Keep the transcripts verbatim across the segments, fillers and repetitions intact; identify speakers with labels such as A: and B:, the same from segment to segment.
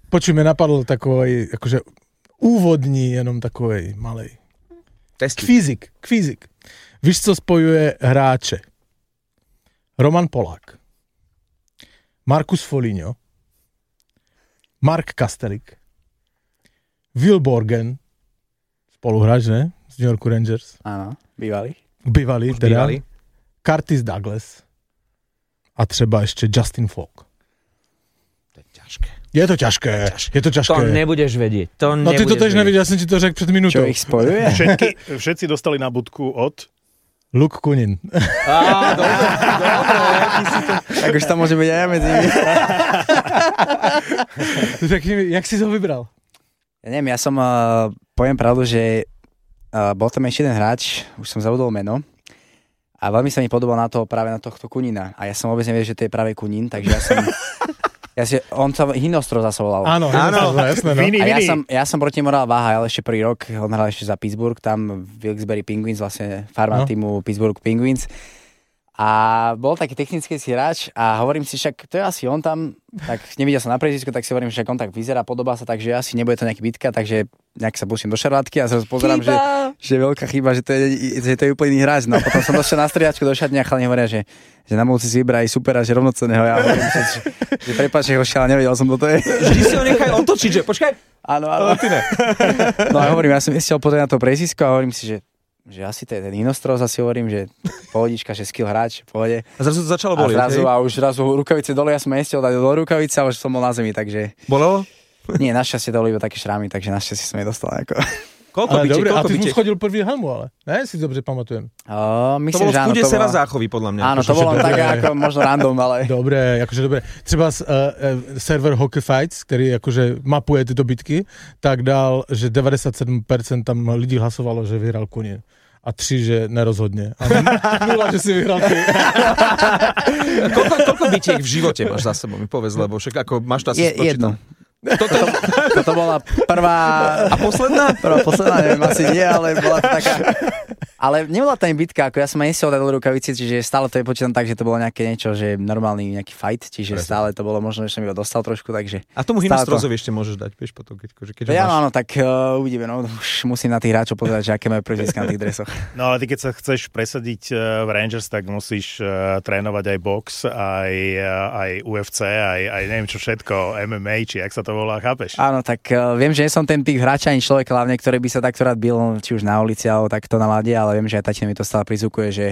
A: Počuj, mi napadl takovej, akože úvodní jenom takovej malej.
B: Testy.
A: Kvízik, kvízik. Víš, co spojuje hráče? Roman Polák, Marcus Foligno, Mark Kastelik, Will Borgen, spoluhráč, ne? Z New Yorku Rangers.
C: Áno, bývalý.
A: Bývalý,
B: Už
A: teda.
B: bývalý.
A: Curtis Douglas a třeba ještě Justin Falk.
B: To je ťažké.
A: Je to ťažké, je to ťažké.
D: To nebudeš vedieť. To
A: No ty to tež nevidíš, ja som ti to řekl pred minútou.
C: Čo ich spojuje?
E: Všetky, všetci dostali na budku od...
A: Luke Kunin.
D: Á, dobre, dobre.
C: Tak už tam môže byť aj medzi nimi.
A: Řekni mi, jak si ho vybral?
C: Ja neviem, ja som, uh, poviem pravdu, že uh, bol tam ešte jeden hráč, už som zabudol meno, a veľmi sa mi podobal na toho, práve na tohto Kunina. A ja som vôbec nevedel, že to je práve Kunin, takže ja som... Ja si, on sa Hinostro zase volal.
A: Áno, áno, jasné. No.
E: Vini,
C: A ja
E: Vini.
C: som, ja som proti Moral váhal ešte prvý rok, on hral ešte za Pittsburgh, tam Wilkes-Barre Penguins, vlastne farma
A: No.
C: týmu Pittsburgh Penguins. A bol taký technický si hráč a hovorím si, však to je asi on tam, tak nevidel som na prezisku, tak si hovorím, že on tak vyzerá, podobá sa, takže asi nebude to nejaký bitka, takže nejak sa pustím do šarvátky a zrazu pozerám, že, že je veľká chyba, že to je, že to je úplný hráč. No a potom som došiel na striedačku do šatne a chalani hovoria, že, že na budúci si vybrá aj super a že rovnocenného. Ja hovorím, že, že, že prepáč, že hošiel, nevedel som, kto to je.
D: Vždy si ho nechaj otočiť, že počkaj.
C: Áno, áno. No a hovorím, ja som išiel pozrieť na to prezisko a hovorím si, že že asi to je ten Hinostros, asi hovorím, že pohodička, že skill hráč, pohode.
B: A zrazu to začalo
C: A
B: boliť,
C: zrazu,
B: hej?
C: a už zrazu rukavice dole, ja som nestiel dať do rukavice, ale už som bol na zemi, takže...
B: Bolelo?
C: Nie, našťastie doli iba také šrámy, takže našťastie som je dostal ako...
B: Koľko
A: Ale
B: bičiek,
A: dobre, a
B: koľko
A: ty mu
B: bičiek?
A: schodil prvý helmu, ale? Ne, si dobře pamatujem.
C: O,
B: To
C: myslím,
B: bolo
C: že
B: v
C: áno,
B: kúde
C: to
B: Sera
C: bola...
B: Záchovy, podľa mňa.
C: Áno, to
A: Akože
C: bolo
A: dobre.
C: také ako možno random, ale...
A: Dobre, akože dobre. Třeba z, uh, uh, server Hockey Fights, který akože mapuje tyto bitky, tak dal, že devadesát sedm percent tam lidí hlasovalo, že vyhral Kunin. A tři, že nerozhodne. A nula, že si vyhral ty.
B: Koľko, koľko bitiek v živote máš za sebou, mi povedz, lebo však ako máš to asi
C: Je,
B: spočítať.
C: jedno.
B: Toto,
C: Toto bola prvá...
B: a posledná?
C: Prvá, posledná, neviem, asi nie, ale bola to taká... Ale nebola tam bitka, ako ja som aj nesiel dať do rukavici, čiže stále to je počítam tak, že to bolo nejaké niečo, že normálny nejaký fight, čiže
B: Presne.
C: stále to bolo možno, že som iba dostal trošku, takže...
B: A tomu
C: Stále
B: Hinostrozovi ešte môžeš dať, vieš, potom, keď, keď, keď
C: Ja
B: máš...
C: áno, tak uh, uvidíme, no už musím na tých hráčov pozerať, že aké majú prezviska na tých dresoch.
E: No ale ty keď sa chceš presadiť uh, v Rangers, tak musíš uh, trénovať aj box, aj, uh, aj U F C, aj, aj neviem čo všetko, M M A, či jak sa to volá, chápeš?
C: Áno, tak uh, viem, že nie som ten typ hráča ani človek, hlavne, ktorý by sa takto rád bil, či už na ulici, alebo takto na lade, ale viem, že aj tatino mi to stále prizvukuje, že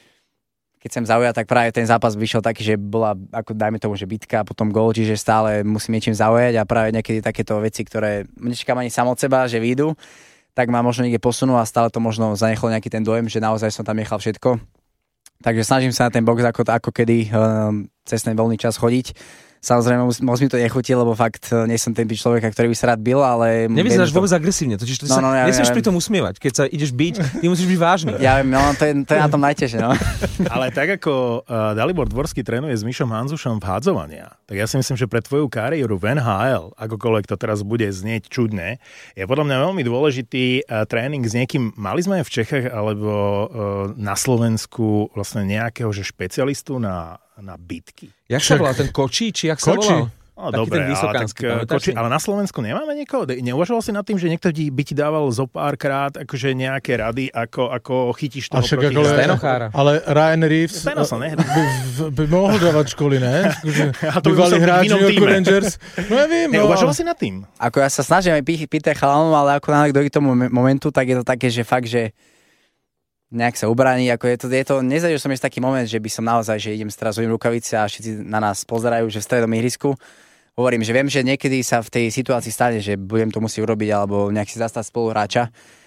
C: keď som zaujal, tak práve ten zápas vyšiel taký, že bola, ako dajme tomu, že bitka a potom gól, čiže stále musím niečím zaujať a práve niekedy takéto veci, ktoré nečakám ani sám od seba, že výjdu, tak ma možno niekde posunú a stále to možno zanechalo nejaký ten dojem, že naozaj som tam nechal všetko. Takže snažím sa na ten box ako, ako kedy um, cez ten voľný čas chodiť. Samozrejme, moc mi to nechutí, lebo fakt nie som ten typ človeka, ktorý by sa rád bil, ale...
B: Nevyzeráš
C: to...
B: vôbec agresívne, totiž to
C: No,
B: sa
C: no, ja
B: nesmieš
C: viem.
B: pri tom usmievať. Keď sa ideš byť, ty musíš byť vážny.
C: Ja viem, no to je, to je na tom najtežšie, no.
E: Ale tak ako uh, Dalibor Dvorský trénuje s Mišom Hanzušom v hádzovania, tak ja si myslím, že pre tvoju kariéru v N H L, akokoľvek to teraz bude znieť čudné, je podľa mňa veľmi dôležitý uh, tréning s niekým. Mali sme aj v Čechách alebo uh, na Slovensku vlastne nejakého že špecialistu na, na bitky.
B: Jak sa volal ten Kočí, či jak sa
A: Kočí.
B: volal?
E: No,
B: Taký
E: dobre,
B: ten vysokánsky,
E: ale, tak,
B: pamätáš
E: koči,
B: si?
E: ale na Slovensku nemáme niekoho? Neuvažoval si nad tým, že niekto ti, by ti dával zo pár krát akože nejaké rady, ako, ako chytíš toho
A: však
E: proti
A: ako le-
B: Stenochára.
A: Ale Ryan Reeves
E: Steno sa nehrá.
A: by, by mohol dávať školy, ne?
E: A to by
A: Bývalý
E: musel byť v
A: hráč
E: inom
A: New York
E: týme.
A: Rangers. No ja viem, no.
E: Neuvažoval si nad tým?
C: Ako ja sa snažím aj pí- pýtať chalanom, ale ako náhle dojde k tomu momentu, tak je to také, že fakt, že nejak sa ubraní, ako je to, je to, nezažil som ešte taký moment, že by som naozaj, že idem teraz zhodím rukavice a všetci na nás pozerajú, že v stredom ihrisku. Hovorím, že viem, že niekedy sa v tej situácii stane, že budem to musieť urobiť, alebo nejak si zastať spoluhráča,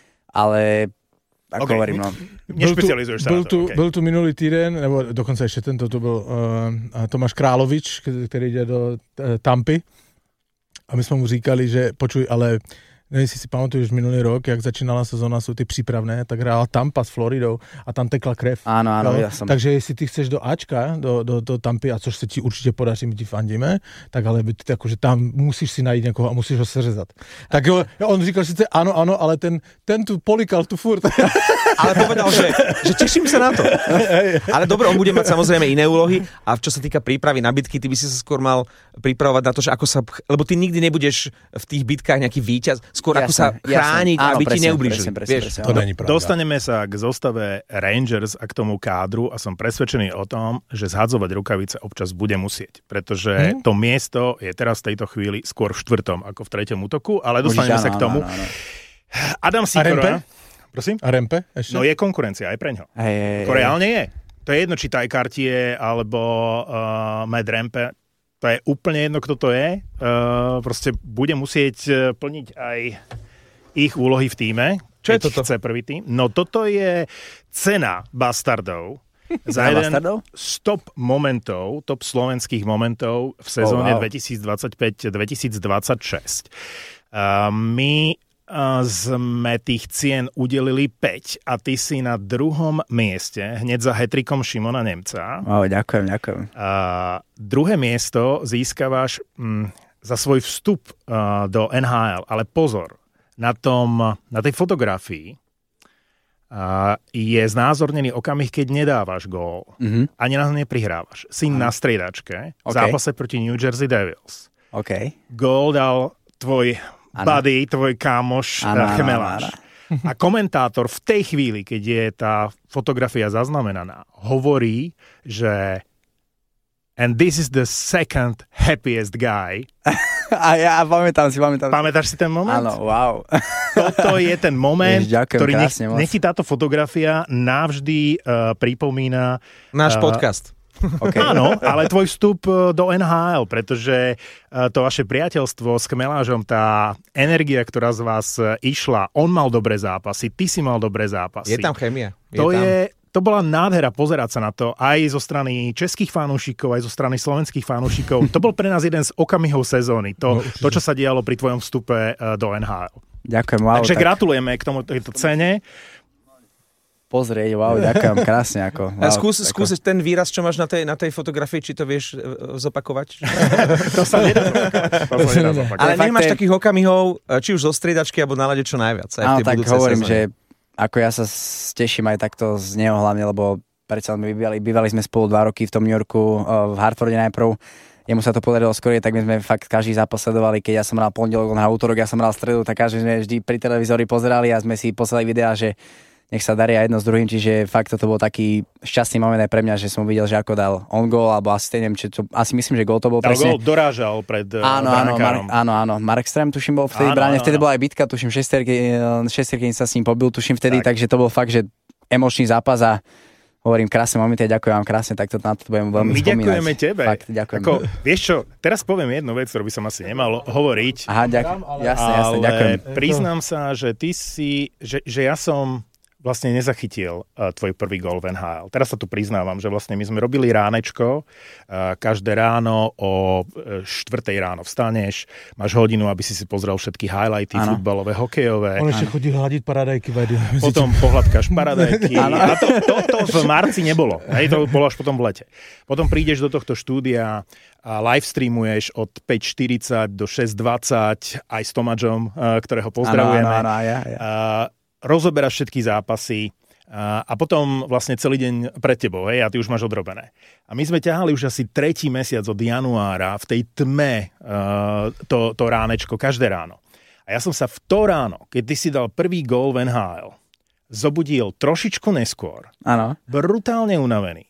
C: ale ako
E: Okay.
C: hovorím, no.
E: Nešpecializuješ sa
A: byl
E: na to.
A: tu,
E: okay.
A: byl tu minulý týden, nebo dokonce ještě tento, to byl uh, Tomáš Královič, který jde do uh, Tampy. A my jsme mu říkali, že počuj, ale neviem, si si pamatuješ minulý rok, jak začínala sezóna, sú ty přípravné, tak hrála Tampa s Floridou a tam tekla krev.
C: Áno, áno,
A: no?
C: ja som.
A: Takže jestli ty chceš do Ačka, do, do, do Tampy, a což se ti určitě podaří, my ti fandíme, tak ale by ty, akože tam musíš si najít někoho a musíš ho seřezat. Tak jo, on říkal sice áno, áno, ale ten, ten tu polikal tu furt.
B: Ale povedal, že, že teším sa na to. Ale dobre, on bude mať samozrejme iné úlohy a čo sa týka prípravy na bitky, ty by si sa skôr mal pripravovať na to, že ako sa, lebo ty nikdy nebudeš v tých bitkách nejaký víťaz, skôr jasne, ako sa chrániť,
C: jasne.
B: aby
C: Áno,
B: ti neublížili.
A: To není pravda.
E: Dostaneme sa k zostave Rangers a k tomu kádru a som presvedčený o tom, že zhadzovať rukavice občas bude musieť, pretože hmm? to miesto je teraz v tejto chvíli skôr v štvrtom ako v treťom útoku, ale dostaneme
C: Môžeš,
E: sa k tomu.
C: Áno, áno, áno.
E: Adam Sikora. Prosím?
A: A Rempe ešte?
E: No je konkurencia aj preňho.
C: Hej, hej,
E: Ako reálne je. To je jedno, či Ty Cartier alebo uh, Matt Rempe. To je úplne jedno, kto to je. Uh, proste bude musieť plniť aj ich úlohy v tíme.
B: Čo je toto?
E: Chce prvý tým. No toto je cena bastardov. Za jeden stop momentov, top slovenských momentov v sezóne oh, wow. dvetisícdvadsaťpäť dvetisícdvadsaťšesť. Uh, my uh, sme tých cien udelili päť a ty si na druhom mieste, hneď za hetrikom Šimona Nemca.
C: Oh, ďakujem, ďakujem.
E: Uh, druhé miesto získavaš um, za svoj vstup uh, do en há el, ale pozor, na, tom, na tej fotografii Uh, je znázornený okamih, keď nedávaš gól. Mm-hmm. Ani nás neprihrávaš. Si mm. na striedačke v okay. zápase proti New Jersey Devils.
C: Okay.
E: Gól dal tvoj ano. buddy, tvoj kámoš ano, Chmeláš. Ano, ano. A komentátor v tej chvíli, keď je tá fotografia zaznamenaná, hovorí, že and this is the second happiest guy.
C: A ja pamätám si, pamätám si.
E: Pamätáš si ten moment?
C: Áno, wow.
E: Toto je ten moment,
C: Jež, ďakujem,
E: ktorý nech,
C: krásne,
E: nech ti táto fotografia navždy uh, pripomína
B: náš
E: uh,
B: podcast.
C: Okay.
E: Áno, ale tvoj vstup do en há el, pretože uh, to vaše priateľstvo s Chmelážom, tá energia, ktorá z vás uh, išla, on mal dobré zápasy, ty si mal dobré zápasy.
B: Je tam chémia. Je
E: to
B: tam.
E: je... To bola nádhera pozerať sa na to aj zo strany českých fanúšikov, aj zo strany slovenských fanúšikov. To bol pre nás jeden z okamihov sezóny. To, no, to čo sa dialo pri tvojom vstupe do en há el.
C: Ďakujem, wow.
E: Takže
C: tak...
E: gratulujeme k tomu, tejto cene.
C: Pozrieť, wow, ďakujem, krásne. Ako, wow,
B: skús,
C: ako...
B: skús ten výraz, čo máš na tej, na tej fotografii, či to vieš zopakovať?
E: To sa nedá zopakovať.
B: Ale nemáš takých okamihov, či už zo striedačky, alebo na lade čo najviac.
C: Áno, tak hovorím, sezóne. Že ako ja sa teším aj takto z neho hlavne, lebo predsa my bývali, bývali sme spolu dva roky v tom New Yorku, v Hartforde najprv. Jemu sa to podarilo skôr, tak my sme fakt každý zápas sledovali. Keď ja som hral pondelok, on hral útorok, ja som hral stredu, tak každý sme vždy pri televízori pozerali a sme si poslali videá, že nech sa daria jedno s druhým, čiže fakt toto bol taký šťastný moment aj pre mňa, že som videl, že ako dal on gól, alebo asi neviem, či to, asi myslím, že gól to bol
E: dal
C: presne.
E: Dal gól, dorážal pred
C: áno, áno, Mark, áno, áno, Mark Strem, tuším, bol vtedy bráne, vtedy bola aj bitka, tuším, šestierky sa s ním pobil, tuším vtedy, tak. Takže to bol fakt, že emočný zápas a hovorím krásne momenty a ďakujem vám krásne, tak to na to budem veľmi
E: My
C: spomínať.
E: My ďakujeme tebe.
C: Fakt, ďakujem.
E: Ako, vieš čo, teraz poviem jednu vec, ktorú by som asi nemal hovoriť.
C: Aha, ďakujem, jasne, jasne, ďakujem.
E: Ale priznám sa, že ty si, že, že ja som vlastne nezachytil uh, tvoj prvý gól v en há el. Teraz sa tu priznávam, že vlastne my sme robili ránečko, uh, každé ráno o štvrtej ráno vstaneš, máš hodinu, aby si si pozrel všetky highlighty, ano. Futbalové, hokejové.
A: On ešte chodí hľadiť paradajky.
E: Potom pohľadkáš paradajky. A to, to, to v marci nebolo. Hej, to bolo až potom v lete. Potom prídeš do tohto štúdia a live streamuješ od päť štyridsať do šesť dvadsať aj s Tomáčom, uh, ktorého pozdravujeme.
C: Ano, ano, ano, ja, ja.
E: Uh, rozoberáš všetky zápasy a, a potom vlastne celý deň pred tebou, hej, a ty už máš odrobené. A my sme ťahali už asi tretí mesiac od januára v tej tme uh, to, to ránečko, každé ráno. A ja som sa v to ráno, keď ty si dal prvý gól v en há el, zobudil trošičku neskôr,
C: ano.
E: Brutálne unavený.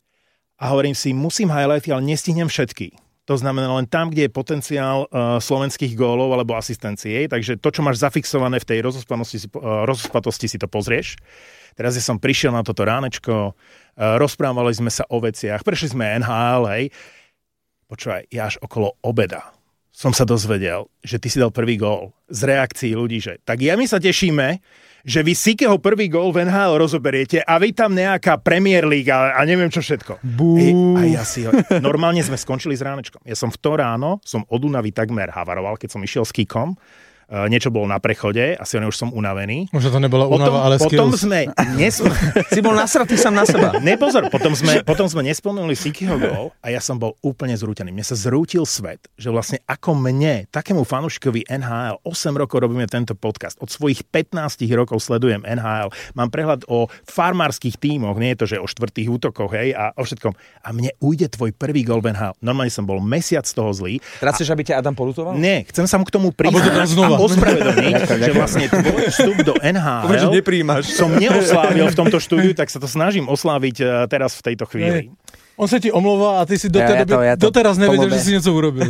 E: A hovorím si, musím highlighty, ale nestihnem všetky. To znamená len tam, kde je potenciál uh, slovenských gólov alebo asistencie. Takže to, čo máš zafixované v tej rozospatosti, uh, rozospatosti si to pozrieš. Teraz ja som prišiel na toto ránečko, uh, rozprávali sme sa o veciach, prešli sme en há el, hej. Počúvaj, ja až okolo obeda som sa dozvedel, že ty si dal prvý gól z reakcií ľudí, že tak ja my sa tešíme, že vy Sikeho prvý gól v en há el rozoberiete a vy tam nejaká Premier League a, a neviem čo všetko. Ej, a ja si ho... Normálne sme skončili s ránečkom. Ja som v to ráno, som od únavy takmer havaroval, keď som išiel s Kikom uh, niečo bolo na prechode, asi už som unavený.
A: Možno to nebola únava, ale
E: potom
A: skills.
E: sme nesp...
B: Si bol nasratý sám na seba.
E: Nepozor, potom sme, potom sme nespomenuli Sikyho gól a ja som bol úplne zrútený. Mne sa zrútil svet, že vlastne ako mne, takému fanúšikovi en há el, osem rokov robíme tento podcast, od svojich pätnásť rokov sledujem en há el, mám prehľad o farmárskych tímoch, nie je to, že o štvrtých útokoch, hej, a o všetkom. A mne ujde tvoj prvý gól v en há el. Normálne som bol mesiac z toho zlý.
B: Teraz chceš, aby ťa Adam polutoval?
E: Nie, chcem sa mu k tomu priznať a ospravedlniť, že vlastne tvoj vstup do en há el som neoslávil v tomto štúdiu, tak sa to snažím osláviť teraz v tejto chvíli.
A: On sa ti omlouvá a ty si do tej
C: ja, ja
A: doby,
C: to, ja to
A: doteraz nevedel,
C: pomôže.
A: že si niečo urobil.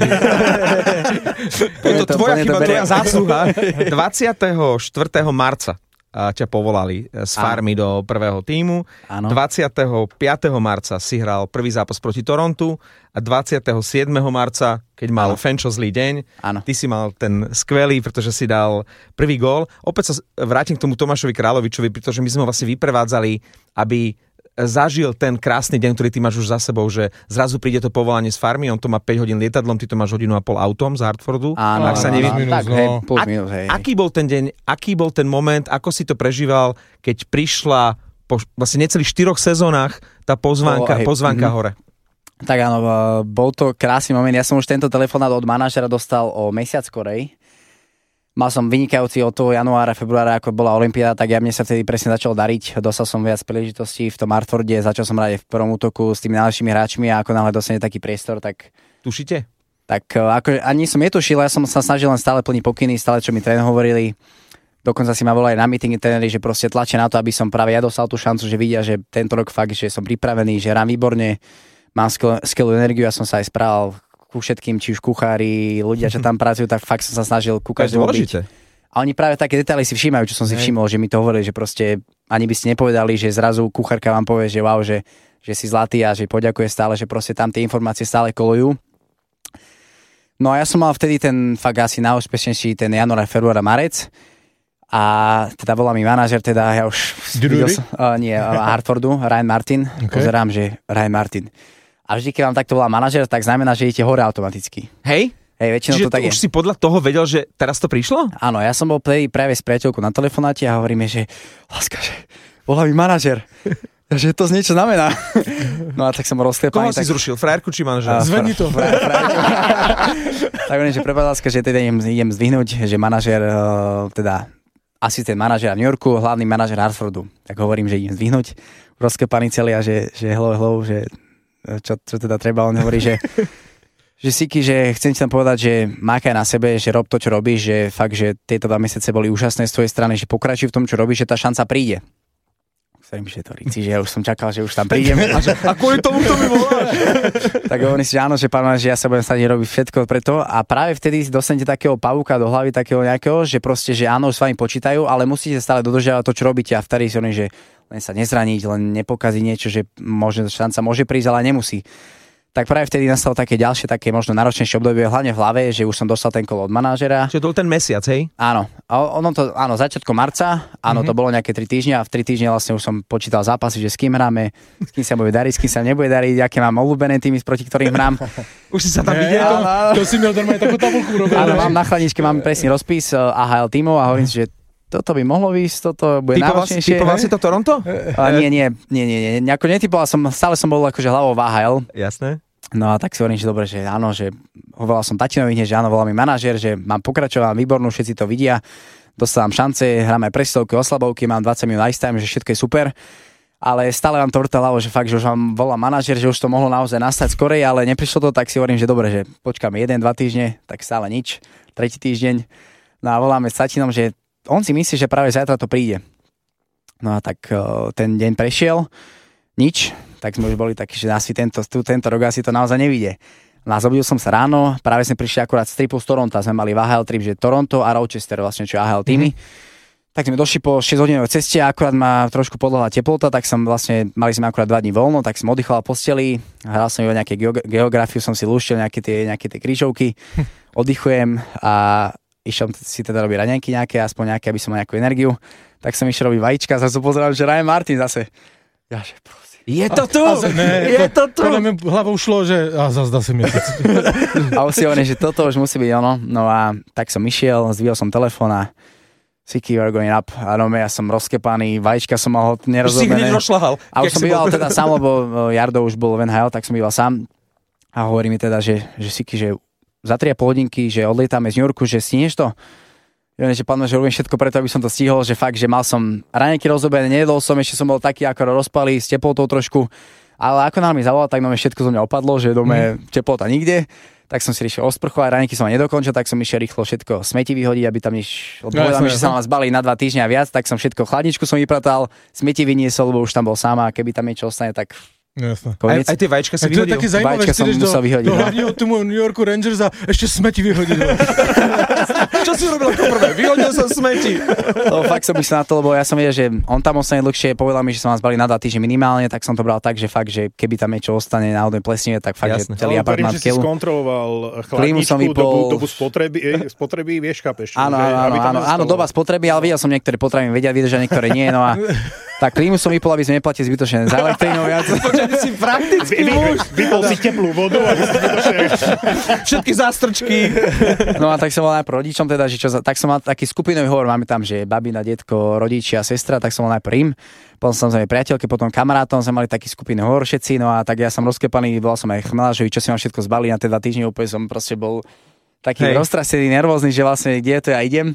B: Je to
C: to
B: tvoja
C: plne
B: chyba,
C: doberiem.
B: tvoja zásluha. dvadsiateho štvrtého marca ťa povolali z farmy do prvého tímu.
C: Áno.
B: dvadsiateho piateho marca si hral prvý zápas proti Torontu a dvadsiateho siedmeho marca, keď mal Fenčo zlý deň,
C: Áno.
B: ty si mal ten skvelý, pretože si dal prvý gól. Opäť sa vrátim k tomu Tomášovi Kráľovičovi, pretože my sme ho vlastne vyprevádzali, aby zažil ten krásny deň, ktorý ty máš už za sebou, že zrazu príde to povolanie z farmy, on to má päť hodín lietadlom, ty to máš hodinu a pol autom z Hartfordu.
C: Áno,
B: ak sa
C: áno,
B: nevy...
C: áno,
A: minus,
C: tak,
A: no.
C: hej, plus
B: Ak,
C: minus, hej.
B: aký bol ten deň, aký bol ten moment, ako si to prežíval, keď prišla po vlastne necelých štyroch sezónach tá pozvánka,
C: Oh, hej,
B: pozvánka
C: mhm.
B: hore?
C: Tak áno, bol to krásny moment. Ja som už tento telefonát od manažera dostal o mesiac skorej. Mal som vynikajúci od toho januára, februára, ako bola olympiáda, tak ja mne sa vtedy presne začal dariť. Dostal som viac príležitostí v tom Hartforde, začal som hrať v prvom útoku s tými najlepšími hráčmi a ako náhle dostane taký priestor, tak
B: Tušíte?
C: tak ako, ani som netušil, ja som sa snažil len stále plniť pokyny, stále čo mi tréner hovorili. Dokonca si ma volali na meetingy tréneri, že proste tlačia na to, aby som práve ja dostal tú šancu, že vidia, že tento rok fakt, že som pripravený, že hrám výborne, mám skvelú energiu, ja som sa aj správal ku všetkým, či už kuchári, ľudia, čo tam pracujú, tak fakt som sa snažil ku
B: To je
C: každému byť.
B: dôležité.
C: A oni práve také detaily si všímajú, čo som si všimol, že mi to hovorili, že proste ani by ste nepovedali, že zrazu kuchárka vám povie, že wow, že, že si zlatý a že poďakuje stále, že proste tam tie informácie stále kolujú. No a ja som mal vtedy ten fakt asi najúspešnejší ten január, február a marec. A teda volá mi manažer, teda ja už videl som, uh, nie, uh, Hartfordu, Ryan Martin,
A: Okay.
C: pozerám, že Ryan Martin. A vždy, keď vám takto volá manažer, tak znamená, že idete hore automaticky.
B: Hej?
C: Hej, väčšinou
B: Čiže
C: to tak
B: už
C: je.
B: si podľa toho vedel, že teraz to prišlo?
C: Áno, ja som bol vtedy práve s priateľkou na telefonáte a hovoríme, že láska, že volá mi manažer. Že to z niečo znamená. No a tak som
B: Koho
C: rozklepaný.
B: si
C: tak...
B: zrušil? Frajerku či manžela?
C: A-
A: Zvedni to.
C: Fra- fra- tak hovorím, že prepáč, láska, že teda idem, idem zdvihnúť, že manažer, uh, teda asistent manažera v New Yorku, hlavný manažer Hartfordu. Tak hovorím, že idem zdvihnúť. Rozklepaný celý a že, že hello, hello, že čo, čo teda treba. On hovorí, že že Siky, že chcem ti tam povedať, že mákaj na sebe, že rob to, čo robíš, že fakt, že tieto dva mesiace boli úžasné z tvojej strany, že pokračuj v tom, čo robíš, že tá šanca príde. Ktorým, že to ríci, že ja už som čakal, že už tam prídem. A, že,
B: A kvôli tomu to mi voláš?
C: tak hovorím si, že áno, že pán, že ja sa budem snažiť robiť všetko preto a práve vtedy dostanete takého pavúka do hlavy, takého nejakého, že proste, že áno, s vami počítajú, ale musíte stále dodržiavať to, čo robíte a vtedy si hovorím, že len sa nezraniť, len nepokaziť niečo, že môže, šanca môže prísť, ale nemusí. Tak práve vtedy nastalo také ďalšie, také možno náročnejšie obdobie, hlavne v hlave, že už som dostal ten kol od manažera.
B: Čiže to bol ten mesiac, hej?
C: Áno, a ono to, áno, začiatkom marca, áno, mm-hmm. to bolo nejaké tri týždne a v tri týždne vlastne už som počítal zápasy, že s kým hráme, s kým sa bude dariť, s kým sa nebude dariť, aké mám obľúbené týmy, proti ktorým hrám.
B: Už si sa tam
A: Ne,
B: videl?
A: to, to si miel normálne takú tabulku urobiť.
C: Áno, mám na chladničke, mám presný rozpis uh, á há el tímov a hovorím si, že toto by mohlo výsť, toto bude
B: Typoval si,
C: náročnejšie.
B: typoval si to Toronto?
C: Uh, nie, nie, nie, nie, nie, nejako netypoval som, stále som bol akože hlavou v á há el.
B: Jasné.
C: No a tak si hovorím, že dobre, že áno, že hovoril som tatinovi hneď, že áno, volal mi manažer, že mám pokračovať, mám výbornú, všetci to vidia, dostávam šance, hráme presilovky, oslabovky, mám dvadsať minút ice time, že všetko je super, ale stále vám to vrta hlavo, že fakt, že už vám volá manažer, že už to mohlo naozaj nastať skorej, ale neprišlo to, tak si hovorím, že dobre, že počkáme jeden, dva týždne, tak stále nič, tretí týždeň, no a voláme s tatinom, že on si myslí, že práve zajtra to príde. No a tak ten deň prešiel, nič, tak sme už boli takí, že asi tento, tu, tento rok asi to naozaj nevíde. No a zobudil som sa ráno, práve sme prišli akurát z tripu z Toronto, sme mali v á há el trip, že Toronto a Rochester, vlastne čo á há el týmy. Mm-hmm. Tak sme došli po šesťhodinovej ceste a akurát ma trošku podľahla teplota, tak som vlastne, mali sme akurát dva dní voľno, tak som oddychoval v posteli, hral som iba nejaké geografiu, som si lúštil nejaké tie, nejaké tie krížovky, oddychujem a išiel si teda robiť raňajky nejaké, aspoň nejaké, aby som mal nejakú energiu. Tak som išiel robiť vajíčka, zase pozerám, že Ryan Martin zase. Ja, že prosím.
B: Je to tu!
A: A, a, ne,
B: je to tu!
A: Podľa mňa hlavou šlo, že a zazda si mesiac.
C: A už si hovorím, že toto už musí byť ono. No a tak som išiel, zdvihol som telefón a Siki, you're going up. A no, ja som rozkepaný, vajíčka som mal nerozobené.
B: Už si hneď rozšľahal.
C: A už som býval teda sám, lebo Jardo už bol v en há el, tak som býval sám. A hovorí mi teda, že, že Siki, že za tri a pol hodinky, že odlietame z New Yorku, že stihneš to? Ja že pán, že robím všetko preto, aby som to stihol, že fakt, že mal som raňajky rozobené, nejedol som, ešte som bol taký ako rozpalý, s teplotou trošku, ale ako nám mi zavolal, tak no všetko zo mňa opadlo, že doma mm. teplota nikde, tak som si riešil osprchovať, raňajky som nedokončil, tak som išiel rýchlo všetko smeti vyhodiť, aby tam nič, lebo povedal mi, že sa mám zbaliť na dva týždne a viac, tak som všetko chladničku som vypratal, smeti vyniesol, lebo už tam bol sám a keby tam niečo ostane, tak
A: Jasné.
B: Aj, aj tie vajíčka si vyhodil?
A: To je taký zaujímavé, že ideš do, do hlavního týmu New Yorku Rangers a ešte smeti vyhodil.
B: Čo si urobil ako prvé? Vyhodil som smeti.
C: To fakt som myslel na to, lebo ja som vedel, že on tam ostane dlhšie, povedal mi, že sa mám zbali na dva týždne minimálne, tak som to bral tak, že fakt, že keby tam niečo ostane náhodou plesnive, tak fakt,
B: Jasne.
C: že celý
E: no,
C: apartment
E: v keľu. Že si skontroloval chladničku, vypol... dobu, dobu spotreby, spotreby, vieš, chápeš?
C: Áno, áno, áno, áno, doba spotreby, ale videl som niektoré potraviny, vedia vydržať, niektoré nie, no a tak klímu som vypol, aby sme neplatili zbytočne za elektrínou viac.
B: Počkaj, si praktický muž.
E: Vypol si teplú vodu, aby si zbytočne...
B: Všetky zástrčky.
C: No a tak som bol najprv rodičom, teda, že čo, tak som mal taký skupinový hovor, máme tam, že babina, detko, rodičia, sestra, tak som bol najprv im, potom som samozrejme priateľke, potom kamarátom, sme mali taký skupinový hovor všetci, no a tak ja som rozkepaný, volal som aj Chmelášovi, čo si mám všetko zbali na tie dva týždne, úplne som proste bol taký roztrasený, nervózny, že vlastne kde je to ja idem.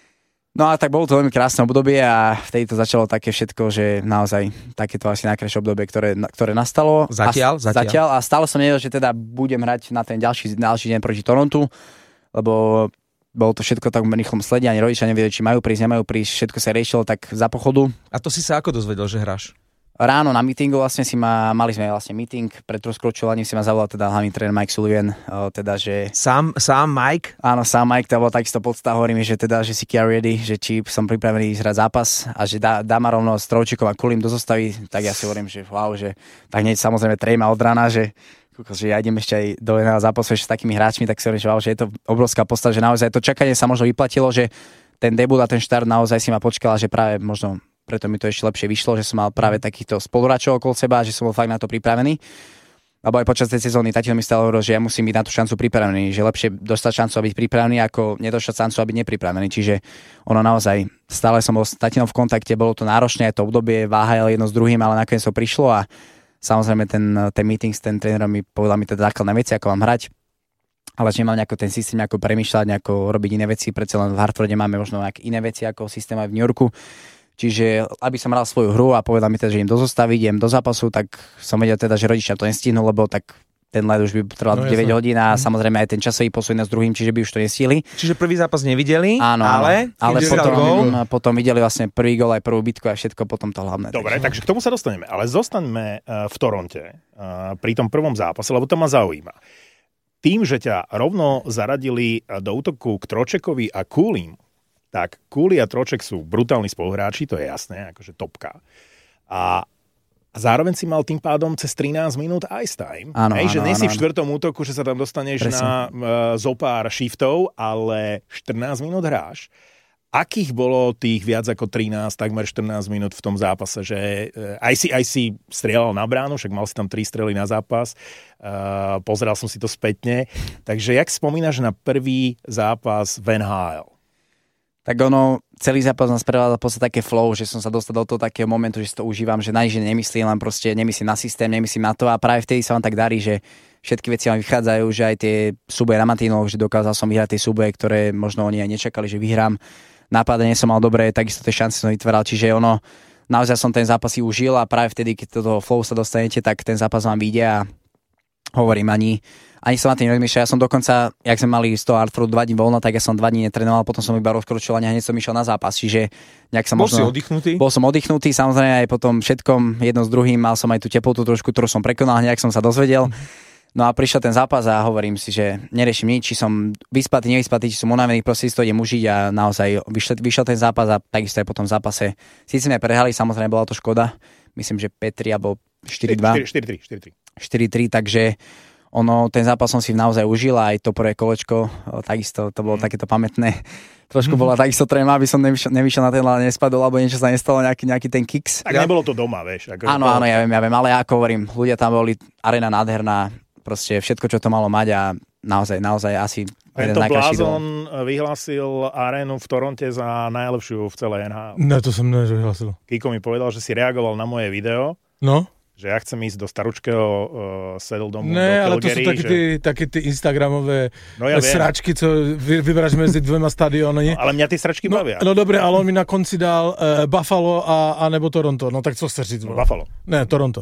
C: No a tak bolo to veľmi krásne obdobie a vtedy to začalo také všetko, že naozaj takéto asi najkrajšie obdobie, ktoré, ktoré nastalo.
B: Zatiaľ,
C: a,
B: zatiaľ. zatiaľ.
C: A stále som nevedel, že teda budem hrať na ten ďalší, ďalší deň proti Torontu, lebo bolo to všetko tak v rýchlom slede, ani rodičia nevedeli, či majú prísť, nemajú prísť, všetko sa riešilo tak za pochodu.
B: A to si sa ako dozvedel, že hráš?
C: Ráno na meetingu vlastne si ma, mali sme vlastne meeting pred rozkročovaním, si ma zavolal teda hlavný tréner Mike Sullivan, teda že...
B: Sám, sám Mike?
C: Áno, sám Mike, to bol takisto podstá, hovorí mi, že teda, že si Kia ready, že či som pripravený hrať zápas a že dá, dá ma rovno s Trojčikom a Kulim do zostavy, tak ja si hovorím, že wow, že tak hneď samozrejme trejma od rána, že že ja idem ešte aj do jedného zápasu ešte s takými hráčmi, tak si hovorím, že, wow, že je to obrovská postava, že naozaj to čakanie sa možno vyplatilo, že ten debut a ten štart naozaj si ma počkala, že práve možno preto mi to ešte lepšie vyšlo, že som mal práve takýchto spoluhráčov okolo seba, že som bol fakt na to pripravený. Lebo aj počas tej sezóny tatino mi stále hovoril, že ja musím byť na tú šancu pripravený, že lepšie dostať šancu a byť pripravený, ako nedostať šancu a byť nepripravený. Čiže ono naozaj, stále som bol s tatinom v kontakte, bolo to náročné, aj to obdobie, váhal jedno s druhým, ale nakoniec to prišlo a samozrejme ten, ten meeting s ten trénerom mi povedal mi teda základné veci, ako mám hrať. Ale že nemám nejako ten systém, nejako premýšľať, nejako robiť iné veci, predsa len v Hartforde máme možno nejaké iné veci ako systém aj v New Yorku. Čiže aby som hral svoju hru a povedal mi teda, že idem do zostavy, idem do zápasu, tak som vedel teda, že rodičia to nestihnú, lebo tak ten let už by trval no, deväť hodín a mm. samozrejme aj ten časový posun s druhým, čiže by už to nestihli.
B: Čiže prvý zápas nevideli,
C: áno,
B: ale,
C: ale potom, potom videli vlastne prvý gól aj prvú bitku a všetko potom to hlavné.
E: Dobre, takže, takže k tomu sa dostaneme, ale zostaňme v Toronte pri tom prvom zápase, lebo to ma zaujíma. Tým, že ťa rovno zaradili do útoku k Tročekovi a Coolim, tak Cooley a Troček sú brutálni spoluhráči, to je jasné, akože topka. A zároveň si mal tým pádom cez trinásť minút ice time.
C: Áno,
E: Hej,
C: áno,
E: že nie si
C: áno,
E: v štvrtom útoku, že sa tam dostaneš Presne. na uh, zopár shiftov, ale štrnásť minút hráš. Akých bolo tých viac ako trinásť, takmer štrnásť minút v tom zápase? Že uh, aj, si, aj si strieľal na bránu, však mal si tam tri strely na zápas. Uh, pozeral som si to spätne. Takže jak spomínaš na prvý zápas v en há el?
C: Tak ono, celý zápas nás prevádzal v podstate také flow, že som sa dostal do toho takého momentu, že si to užívam, že na nič nemyslím, len proste nemyslím na systém, nemyslím na to a práve vtedy sa vám tak darí, že všetky veci vám vychádzajú, že aj tie súboje na Martinoch, že dokázal som vyhrať tie súboje, ktoré možno oni aj nečakali, že vyhrám. Napadanie som mal dobré, takisto tie šance som vytváral, čiže ono, naozaj som ten zápas si užil a práve vtedy, keď do toho flow sa dostanete, tak ten zápas vám vyjde a hovorím ani Ani som na tým nerozmýšľal, ja som dokonca, jak sme mali z toho Arthuru dva dní voľno, tak ja som dva dní netrénoval, potom som iba rozkročil a hneď som išiel na zápas, čiže nejak som
B: bol
C: možno...
B: si oddychnutý?
C: Bol som oddychnutý, samozrejme aj potom všetkom, jedno s druhým, mal som aj tú teplotu trošku, ktorú som prekonal, nejak som sa dozvedel. No a prišiel ten zápas a hovorím si, že neriešim nič, či som vyspatý, nevyspatý, či som unavený, proste si to idem užiť a naozaj vyšiel, vyšiel ten zápas a takisto aj po tom zápase. Síce sme prehrali, samozrejme bola to škoda, myslím, že päť tri alebo štyri dva.
E: štyri tri.
C: štyri tri, takže ono, ten zápas som si naozaj užil a aj to prvé kolečko, takisto to bolo mm. takéto pamätné. Trošku bola takisto tréma, aby som nevyšiel, nevyšiel na ten ľad, nespadol, alebo niečo sa nestalo, nejaký, nejaký ten kicks.
E: Tak nebolo to doma, vieš. Ako
C: áno,
E: to...
C: áno, ja viem, ja viem, ale ako hovorím, ľudia tam boli, arena nádherná, proste všetko, čo to malo mať a naozaj, naozaj asi jeden
E: Tento
C: najkrajší dom.
E: Blázon vyhlásil arénu v Toronte za najlepšiu v celej en há el.
A: No, to som nevyhlásil.
E: Kiko mi povedal, že si reagoval na moje video.
A: No?
E: Že ja chcem ísť do staručkého uh, Saddledomu do
A: Ne, ale to sú
E: Calgary,
A: také,
E: že...
A: tí, také tí instagramové
E: no ja
A: sračky, co vy, vyberáš medzi dvoma stadiónmi.
E: No, ale mňa tie sračky
A: no,
E: bavia.
A: No dobre, ale on mi na konci dal uh, Buffalo a, a nebo Toronto. No tak co chceš říct?
E: No, Buffalo.
A: Ne, Toronto.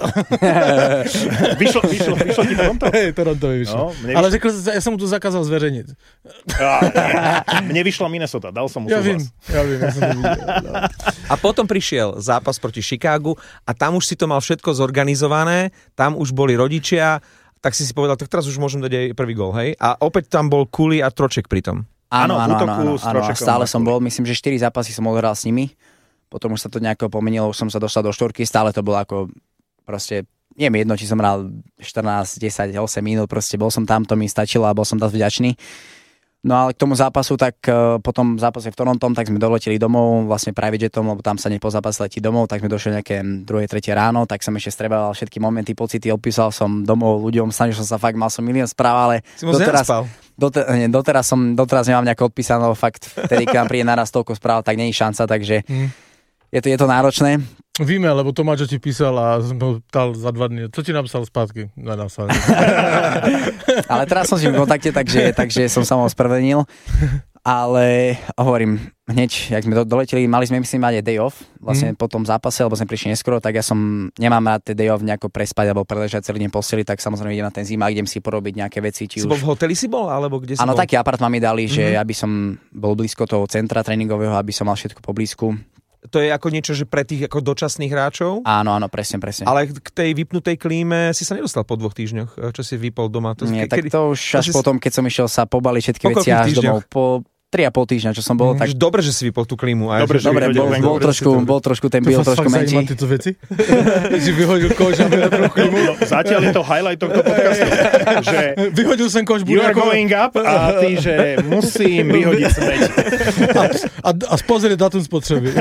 E: vyšlo, vyšlo, vyšlo ti Toronto?
A: Hej, Toronto mi vyšlo. No, vyšlo. Ale řekl, ja som mu to zakázal zverejniť.
E: Ja, mne vyšla Minnesota, dal som mu
A: ja
E: súhlas.
A: Vím, ja viem, ja som to videl. No.
B: A potom prišiel zápas proti Chicagu a tam už si to mal všetko zorganizované. Tam už boli rodičia, tak si si povedal, tak teraz už môžem dať aj prvý gól, hej? A opäť tam bol Kuli a Troček pritom.
C: Áno, áno,
E: áno,
C: áno, áno, áno, stále som bol, myslím, že štyri zápasy som odohral s nimi, potom už sa to nejako pomenilo, už som sa dostal do štvorky, stále to bolo ako proste, nie mi jedno, či som hral štrnásť, desať, osem minút, proste bol som tam, to mi stačilo a bol som dosť vďačný. No ale k tomu zápasu, tak uh, potom zápase v Torontom, tak sme doleteli domov, vlastne private jetom, lebo tam sa ne po zápase letí domov, tak sme došli nejaké druhé, tretie ráno, tak som ešte strebával všetky momenty, pocity, opísal som domov ľuďom, snažil som sa fakt, mal som milión správ, ale
B: si doteraz,
C: doter, nie, doteraz, som, doteraz nemám nejako odpísané, fakt vtedy, keď vám príde naraz toľko správ, tak nie je šanca, takže mm. je, to, je to náročné.
A: Víme, lebo Tomáčo ti písal a som ho ptal za dva dny. Co ti napsal spátky? Nenapsal.
C: Ale teraz som s ním v kontakte, takže, takže som sa mu ospravedlnil. Ale hovorím, hneď, jak sme do, doleteli, mali sme myslím mať aj day off, vlastne mm. po tom zápase, lebo sme prišli neskoro, tak ja som, nemám rád tie day off nejako prespať alebo preležať celý deň posteli, tak samozrejme idem na ten zima, idem si porobiť nejaké veci. Či
B: si
C: už...
B: bol v hoteli si bol, alebo kde si
C: Áno,
B: bol?
C: taký apartmán mi dali,
B: mm-hmm.
C: že aby som bol blízko toho centra tréningového, aby som mal všetko poblízku.
B: To je ako niečo, že pre tých ako dočasných hráčov?
C: Áno, áno, presne, presne.
B: Ale k tej vypnutej klíme si sa nedostal po dvoch týždňoch, čo si vypol doma? To
C: Nie,
B: ke,
C: tak to už až
B: si...
C: potom, keď som išiel sa pobaliť všetky veci až domov. Po tri a pol týždňa, čo som bol. Mm, tak...
B: Dobre, že si vypol tú klímu. Aj
E: dobre,
B: že
C: dobre bol, bol, trošku, bol trošku ten bil trošku menší.
A: To tieto veci? Si vyhodil koš a vyhodil klímu?
E: No, zatiaľ je to highlight tohto podcastu. Že
A: vyhodil som koš.
E: You are going up a ty, že musím vyhodiť smeť.
A: A, a, a spozrieť datum spotreby.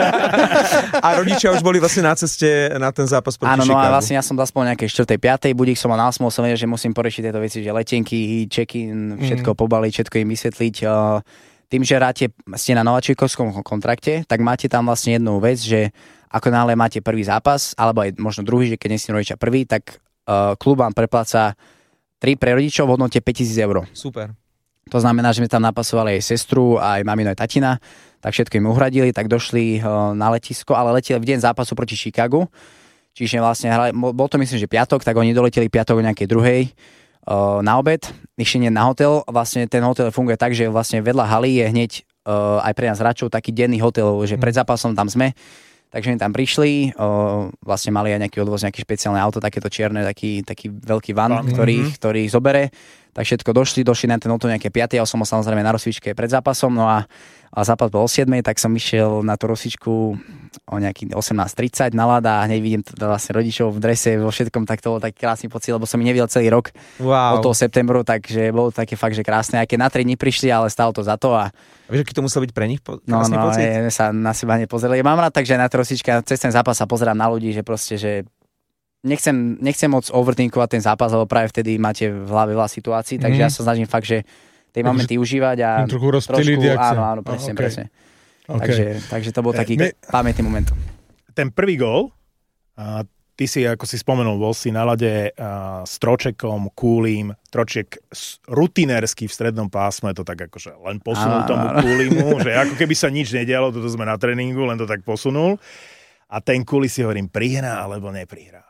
B: A rodičia už boli vlastne na ceste na ten zápas proti
C: Áno, no
B: Chicagu.
C: a vlastne ja som zaspal nejakej štvrtej piatej budík som mal na osem, som vedel, že musím poriešiť tieto veci, že letenky, check-in, všetko mm. pobaliť, všetko im vysvetliť. Tým, že hráte, ste na nováčikovskom kontrakte, tak máte tam vlastne jednu vec, že ako náhle máte prvý zápas, alebo aj možno druhý, že keď nie ste rodičia prvý, tak uh, klub vám prepláca tri pre rodičov v hodnote päťtisíc eur.
B: Super.
C: To znamená, že sme tam napasovali aj sestru, aj maminu, aj tatina, tak všetko im uhradili, tak došli uh, na letisko, ale leteli v deň zápasu proti Chicagu, čiže vlastne hrali, bol to myslím, že piatok, tak oni doleteli piatok o nejakej druhej na obed, išli na hotel. Vlastne ten hotel funguje tak, že vlastne vedľa haly je hneď uh, aj pre nás hráčov taký denný hotel, že pred zápasom tam sme. Takže my tam prišli, uh, vlastne mali aj nejaký odvoz, nejaké špeciálne auto, takéto čierne, taký, taký veľký van, mm-hmm. ktorý, ktorý ich zobere. Tak všetko došli, došli na ten hotel nejaké piate, ja som samozrejme na rozsvičke pred zápasom, no a, a zápas bol o siedmej, tak som išiel na tú rozsvičku o nejaký osemnásť tridsať na ľad a hneď vidím teda vlastne rodičov v drese, vo všetkom, tak to bol taký krásny pocit, lebo som ich nevidel celý rok
B: wow.
C: od toho septembru, takže bolo to také fakt, že krásne, aj keď na tri dni prišli, ale stalo to za to a
B: a vieš, aký to musel byť pre nich po,
C: no,
B: krásny
C: no,
B: pocit?
C: No, sa na seba nepozerali. Ja mám rád tak, že na trosička cez ten zápas sa pozerám na ľudí, že proste, že nechcem, nechcem moc overthinkovať ten zápas, lebo práve vtedy máte v hlave veľa situácií, takže mm. ja sa snažím fakt, že tie momenty užívať a
A: trochu rozptýliť akcie.
C: Áno, áno, presne,
A: okay.
C: presne.
A: Okay.
C: Takže, takže to bol taký
E: My,
C: pamätný moment.
E: Ten prvý gól, a ty si, ako si spomenul, bol si na lade a, s Tročekom, Kúlim, Troček rutinérsky v strednom pásme, to tak akože len posunul tomu Kúlimu, že ako keby sa nič nedialo, toto sme na tréningu, len to tak posunul. A ten Kúli si hovorím, prihrá alebo neprihrá.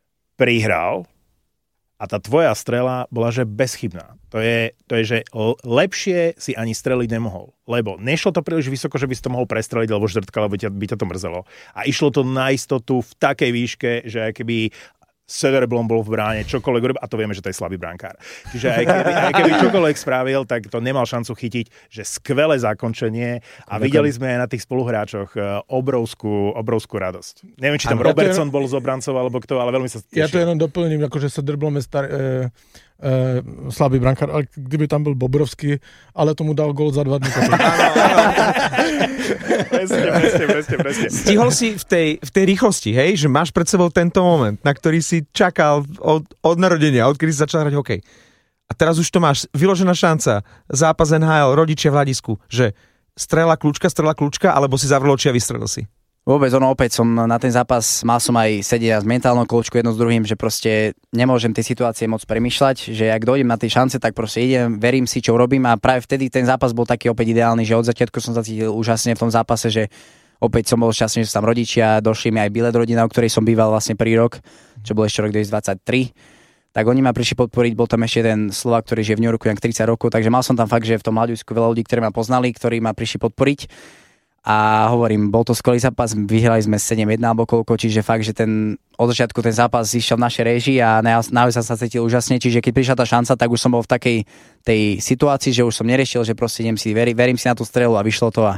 E: Prihral a tá tvoja strela bola, že bezchybná. To je, to je, že lepšie si ani streliť nemohol. Lebo nešlo to príliš vysoko, že by si to mohol prestreliť, alebo žrtka, lebo by ťa, by ťa to mrzelo. A išlo to na istotu v takej výške, že keby Söderblom bol v bráne, čokoľvek urobil, a to vieme, že to je slabý brankár. Čiže aj keby, aj keby čokoľvek spravil, tak to nemal šancu chytiť, že skvelé zakončenie a videli sme aj na tých spoluhráčoch obrovskú, obrovskú radosť. Neviem, či tam ano, Robertson ja bol z obrancov, alebo kto, ale veľmi sa tešil.
A: Ja to jenom doplním, akože Söderblom je star, e, e, slabý brankár, ale kdyby tam byl Bobrovský, ale tomu dal gól za dva dny.
E: presne, presne, presne, presne.
B: Stihol si v tej, v tej rýchlosti, hej, že máš pred sebou tento moment, na ktorý si čakal od, od narodenia, odkedy si začal hrať hokej. A teraz už to máš, vyložená šanca, zápas en há el, rodičia v hľadisku, že strela kľúčka, strela kľúčka, alebo si zavrel oči a vystrelil si.
C: Vôbec, ono opäť som na ten zápas, mal som aj sedieť s mentálnou kľúčku jedno s druhým, že proste nemôžem tie situácie moc premýšľať, že ak dojdem na tie šance, tak proste idem, verím si, čo urobím a práve vtedy ten zápas bol taký opäť ideálny, že od začiatku som sa cítil úžasne v tom zápase, že opäť som bol šťastný, že sú tam rodičia, došli mi aj bilet rodina, o ktorej som býval vlastne prvý rok, čo bol ešte rok dvetisícdvadsaťtri. Tak oni ma prišli podporiť, bol tam ešte jeden Slovák, ktorý žije v New Yorku, jak tridsať rokov, takže mal som tam fakt, že v tom mladíčku veľa ľudí, ktorí ma poznali, ktorí ma prišli podporiť. A hovorím, bol to skvelý zápas, vyhrali sme sedem jedna alebo koľko, čiže fakt, že ten, od začiatku ten zápas išiel v našej réžii a naozaj sa cítil úžasne, čiže keď prišla tá šanca, tak už som bol v takej tej situácii, že už som neriešil, že proste idem si, verím, verím si na tú strelu a vyšlo to a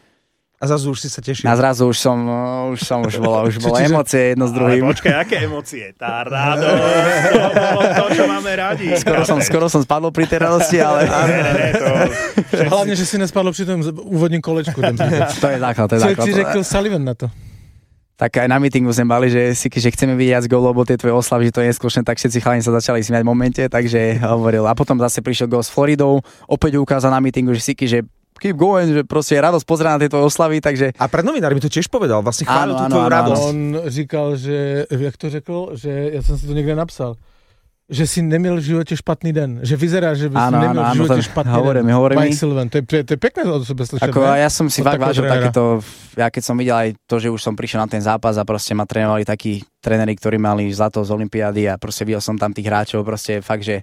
B: A zrazu už si sa tešil.
C: A zrazu už som, už som, už bolo, už bolo emócie jedno s druhým.
E: Ale počkaj, aké emócie? Tá radosť, to bolo to, čo máme radi.
C: Skoro som, skoro som spadol pri tej radosti, ale...
E: Ne, ne, ne, to...
A: Hlavne, že si nespadol pri tom úvodním kolečku.
C: To je základ, to je základ.
A: Čo ti řekl Sullivan na to?
C: Tak aj na meetingu sme mali, že, si, že chceme vidieť viac gólov, lebo tie tvoje oslavy, že to je neskúšne, tak všetci chalani sa začali smiať v momente, takže hovoril. A potom zase prišiel gól s Floridou, opäť ukázal na meetingu, že Siky, že keep going, že proste je radosť pozerať na tieto oslavy, takže...
B: A pred novinármi to tiež povedal, vlastne chválil tú tvoju radosť.
A: On říkal, že, jak to řekl, že ja som si to niekde napsal, že si neměl v živote špatný den, že vyzerá, že by si
C: áno,
A: neměl
C: áno,
A: v živote
C: áno,
A: špatný
C: hovorím,
A: den.
C: Hovorím,
A: Mike Sullivan, to je, to je pekné od sebe slyšet.
C: Ako, ja som si fakt vážil
A: trénera.
C: takéto, ja keď som videl aj to, že už som prišiel na ten zápas a proste ma trénovali takí tréneri, ktorí mali zlato z olympiády a proste videl som tam tých hráčov, proste fakt, že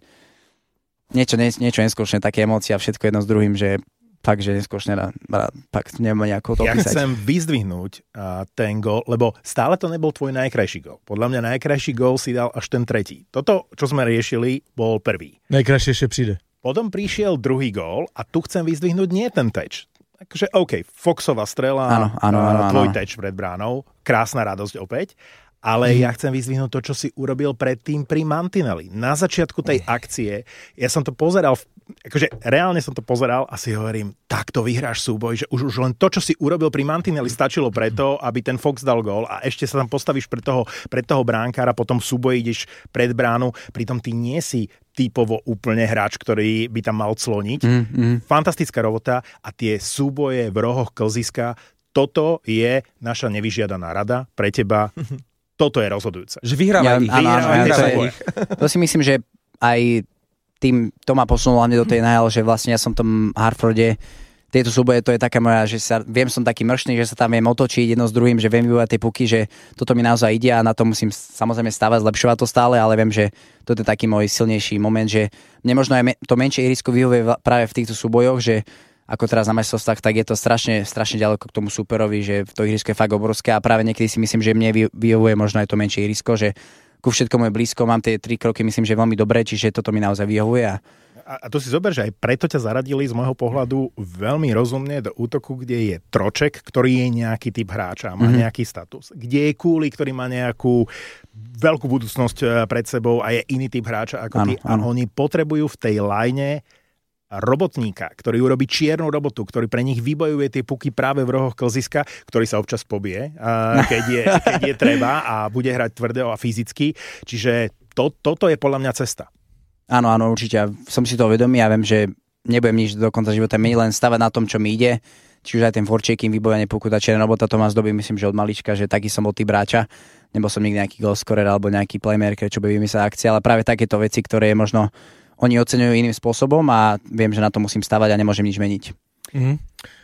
C: niečo, nie, niečo neskúšne, také emócie a všetko jedno s druhým, že fakt, že neskúšne, fakt neviem nejako to
E: ja
C: opísať.
E: Ja chcem vyzdvihnúť uh, ten gól, lebo stále to nebol tvoj najkrajší gól. Podľa mňa najkrajší gól si dal až ten tretí. Toto, čo sme riešili, bol prvý.
A: Najkrajšie ešte príde.
E: Potom prišiel druhý gól a tu chcem vyzdvihnúť nie ten touch. Takže OK, Foxová strela,
C: áno, áno, áno,
E: tvoj
C: áno.
E: touch pred bránou, krásna radosť opäť. Ale ja chcem vyzdvihnúť to, čo si urobil predtým pri Mantinelli. Na začiatku tej akcie, ja som to pozeral, akože reálne som to pozeral a si hovorím, takto vyhráš súboj, že už, už len to, čo si urobil pri Mantinelli, stačilo preto, aby ten Fox dal gól a ešte sa tam postavíš pred toho, pred toho bránkára, potom v súboji ideš pred bránu, pritom ty nie si typovo úplne hráč, ktorý by tam mal cloniť. Mm, mm. Fantastická robota a tie súboje v rohoch klziska, toto je naša nevyžiadaná rada pre teba. Toto je rozhodujúce.
B: Že vyhrávaj
C: ja,
B: ich.
C: Áno, áno,
B: vyhrávaj
C: to,
B: ich.
C: To si myslím, že aj tým, to ma posunulo hlavne do tej en há el, že vlastne ja som v tom Hartforde, tieto súboje, to je taká moja, že sa, viem, som taký mršný, že sa tam viem otočiť jedno s druhým, že viem vyvojať tie puky, že toto mi naozaj ide a na to musím samozrejme stávať, zlepšovať to stále, ale viem, že toto je taký môj silnejší moment, že mne možno aj to menšie ihrisko vyhovuje práve v týchto súbojoch, že ako teraz na majstrovstvách, tak je to strašne, strašne ďaleko k tomu superovi, že to ihrisko je fakt obrovské a práve niekedy si myslím, že mne vyhovuje možno aj to menšie ihrisko, že ku všetkomu je blízko, mám tie tri kroky, myslím, že veľmi dobré, čiže toto mi naozaj vyhovuje. A...
E: a to si zober, že aj preto ťa zaradili z môjho pohľadu veľmi rozumne do útoku, kde je Troček, ktorý je nejaký typ hráča, má mm-hmm. nejaký status, kde je Kúli, ktorý má nejakú veľkú budúcnosť pred sebou a je iný typ hráča ako ty. Ano, ano. A oni potrebujú v tej line robotníka, ktorý urobí čiernu robotu, ktorý pre nich vybojuje tie puky práve v rohoch klziska, ktorý sa občas pobije, keď je, keď je treba a bude hrať tvrdo a fyzicky. Čiže to, toto je podľa mňa cesta.
C: Áno, áno, určite. Som si to vedomý a viem, že nebudem nič do konca života meniť, len stavať na tom, čo mi ide. Či už aj ten forček, kým vybojanie puku, tá čierna robota, to ma zdobí, myslím, že od malička, že taký som bol typ hráča. Nebol som nikdy nejaký goal scorer alebo nejaký playmaker, čo by vymyslel akcie, ale práve takéto veci, ktoré je možno oni oceňujú iným spôsobom a viem, že na to musím stavať a nemôžem nič meniť.
A: Mm-hmm.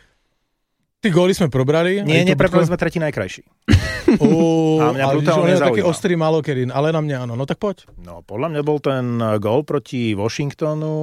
A: Tí góly sme probrali.
E: Nie, neprebrali sme tretí najkrajší.
A: Uh,
E: a mňa brutálne
A: zaujíma. Taký ostrý málokedy, ale na mňa áno. No tak poď.
E: No podľa mňa bol ten gól proti Washingtonu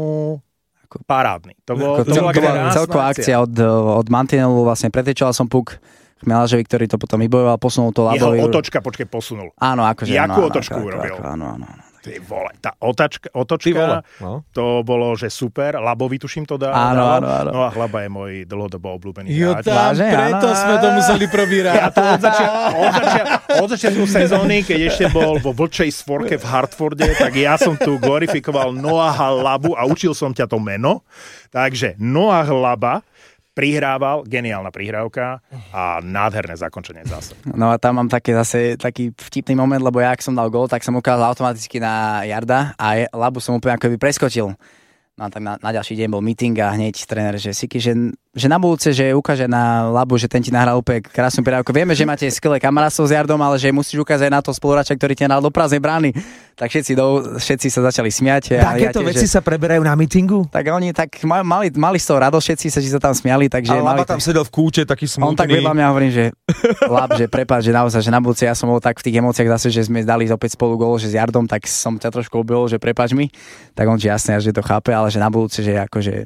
E: parádny. To, bol,
C: to,
E: to bola
C: to bola celková akcia od, od Mantinelu, vlastne pretečala som puk, Chmelažovi, ktorý to potom vybojoval, posunul to Labovi.
E: Jeho otočka, počkej, posunul.
C: Áno, akože.
E: Jakú
C: áno,
E: otočku
C: áno,
E: urobil?
C: Ako, áno, áno.
E: Ty vole, tá otačka, otočka,
B: no.
E: to bolo, že super. Labovi tuším to dá.
C: Áno,
E: dával.
C: áno, áno.
E: No a Hlaba je môj dlhodobo obľúbený
A: Jo,
E: hráč.
A: tam,
C: Vážne,
A: preto
C: áno.
A: sme to museli probírať.
E: Ja to od, začia- od, začia- od začiatku sezóny, keď ešte bol vo vlčej svorke v Hartforde, tak ja som tu glorifikoval Noaha Labu a učil som ťa to meno. Takže Noah Laba prihrával, geniálna prihrávka a nádherné zakončenie zase.
C: No a tam mám také zase taký vtipný moment, lebo ja, ak som dal gól, tak som ukázal automaticky na Jarda a je, Labu som úplne ako by preskočil. No tak na, na ďalší deň bol meeting a hneď tréner, že Siky, že, že na budúce, že ukáže na Labu, že ten ti nahral úplne krásnu prihrávku. Vieme, že máte skvelé kamarátstvo s Jardom, ale že musíš ukázať na to spoluhráča, ktorý ti nahral do prázdnej brány. Tak všetci, do, všetci sa začali smiať.
B: Takéto
C: ja tiež,
B: veci
C: že,
B: sa preberajú na mítingu?
C: tak oni tak mali, mali z toho radosť, všetci sa, že sa tam smiali. Takže
B: Ale
C: mali
B: Laba tam sedel v kúte, taký smutný.
C: On tak vedľa mňa hovorím, že Lab, že prepáč, že naozaj, že na budúce ja som bol tak v tých emóciách zase, že sme dali opäť spolu gól, že s Jardom, tak som ťa trošku objel, že prepáč mi. Tak on, že jasné, že to chápe, ale že na budúce, že akože...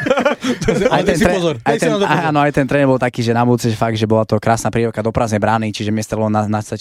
C: aj ten, tre...
A: pozor,
C: aj, ten, áno, aj ten tréner bol taký, že na budúce, že fakt, že bola to krásna prírovka do prázdnej brány, čiže miesto bolo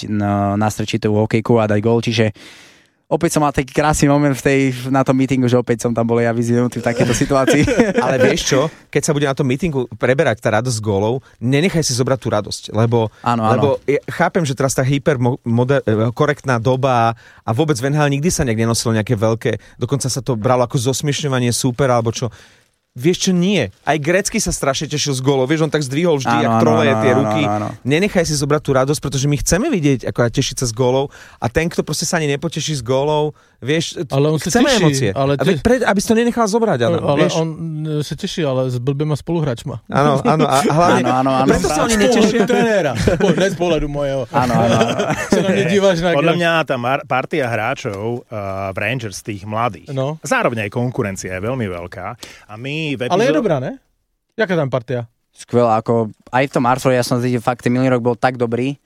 C: nastrčiť tú hokejku a dať gól, čiže opäť som mal taký krásny moment v tej, na tom meetingu, že opäť som tam bol ja vyzvihnutý v takéto situácii.
B: Ale vieš čo, keď sa bude na tom meetingu preberať tá radosť z gólov, nenechaj si zobrať tú radosť, lebo,
C: áno, áno.
B: lebo ja chápem, že teraz tá hyperkorektná doba a vôbec v en há el nikdy sa nejak nenosilo nejaké veľké, dokonca sa to bralo ako zosmiešňovanie super alebo čo. Vieš čo, nie. Aj Grecky sa strašne tešil z gólov. Vieš, on tak zdvihol vždy,
C: áno,
B: jak
C: áno,
B: troleje
C: áno,
B: tie
C: áno,
B: ruky.
C: áno, áno.
B: Nenechaj si zobrať tú radosť, pretože my chceme vidieť, ako tešiť sa z gólov a ten, kto proste sa ani nepoteší z gólov, vieš,
A: ale on
B: chceme
A: sa teší,
B: emócie.
A: ale
B: te... Pre, aby si to nenechal zobrať, Adam,
A: ale
B: vieš?
A: on sa teší, ale s blbýma spoluhráčma.
B: Áno, áno, a hlavne,
C: áno, áno, áno.
B: preto sa oni netešia.
A: Trénera, ne z pohľadu mojeho.
C: Áno, áno, áno.
A: Sa na mne díváš na...
E: Podľa mňa tá mar- partia hráčov uh, v Rangers, tých mladých,
A: No.
E: zároveň aj konkurencia je veľmi veľká. A my v epizó...
A: Ale je dobrá, ne? Jaká tam partia?
C: Skvelá, ako aj v tom Arthur, ja som cítil, fakt ten minulý rok bol tak dobrý,